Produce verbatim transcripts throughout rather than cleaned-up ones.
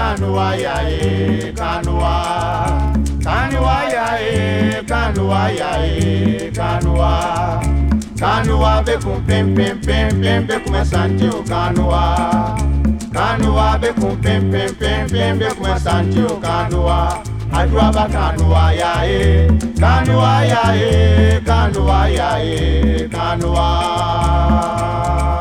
kanwa ya e kanwa kanwa ya e kanwa ya e kanwa kanwa be kum pem pem pem pem be kum santi o kanwa kanwa be kum pem pem pem pem be kum santi o kanwa adwa ba kanwa ya e kanwa ya e kanwa ya e kanwa.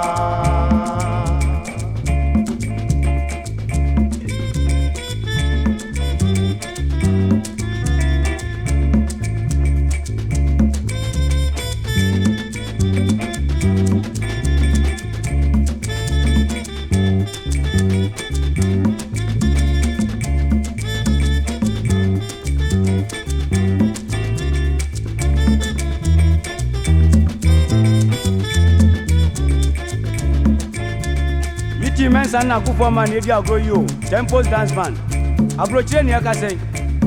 Mensa na kufa man edi agro yo Tempos dance band agro chire ni aka say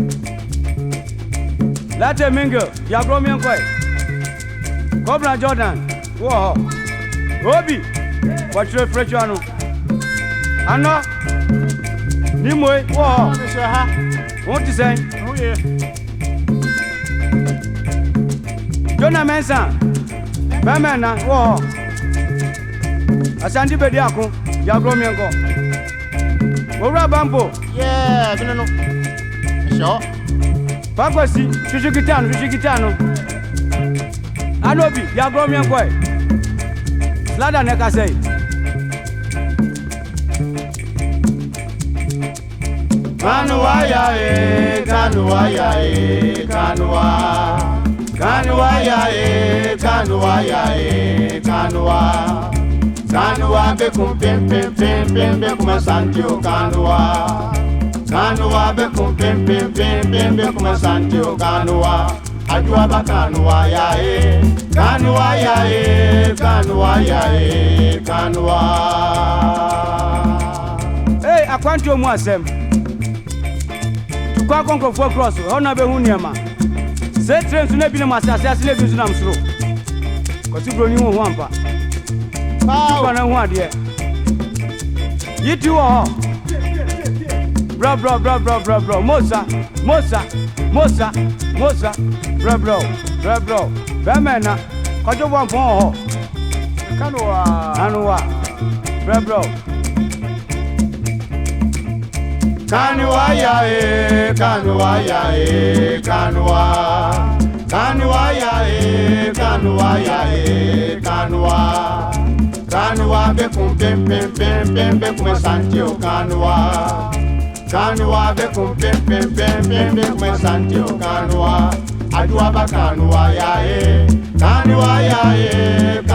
Latte mingle ya agro mi enko Cobra Jordan wo ho Obi what you fresh anu ano ni moy wo ho won ti say oh yeah Jona Mensa ba mena wo ho Asandi bedi akun ya grow me enko Ora bambo yeah no no sure Pakwasi chuchukitano chuchukitano Anobi ya grow me enko Slada neka say Kanwa ya e kanwa ya e kanwa kanwa ya e kanwa ya e kanwa kanwa be kum pem pem pem pem be kum santi o kanwa kanwa be kum pem pem pem pem be kum santi o kanwa adwa ba kanwa ya e kanwa ya e kanwa ya e kanwa. Hey akwanto mu asem Tukwa konko fo cross ona be hu niema Se train su na bi na masase ase na bi su na msoro Kosi bro ni hu ampa Tukwa na hu ade Yiti wo Bro bro bro bro bro bro Mosa Mosa Mosa Mosa bro bro bro bro Bemena Kojo bo ampa ho Kanwa Anwa bro bro Kanwa ya e kanwa ya e kanwa kanwa ya e kanwa ya e kanwa kanwa be kum pem pem pem pem be kum santi o kanwa kanwa be kum pem pem pem pem be kum santi o kanwa adwa ba kanwa ya e kanwa ya e